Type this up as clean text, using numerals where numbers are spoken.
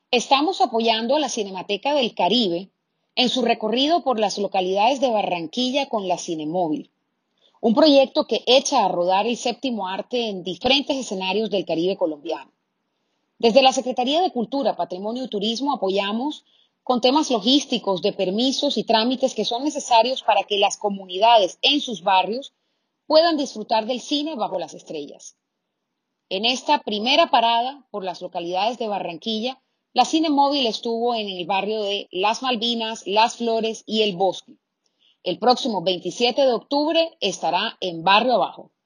Estamos apoyando a la Cinemateca del Caribe en su recorrido por las localidades de Barranquilla con la Cinemóvil, un proyecto que echa a rodar el séptimo arte en diferentes escenarios del Caribe colombiano. Desde la Secretaría de Cultura, Patrimonio y Turismo apoyamos con temas logísticos de permisos y trámites que son necesarios para que las comunidades en sus barrios puedan disfrutar del cine bajo las estrellas. En esta primera parada por las localidades de Barranquilla, la Cinemóvil estuvo en el barrio de Las Malvinas, Las Flores y El Bosque. El próximo 27 de octubre estará en Barrio Abajo.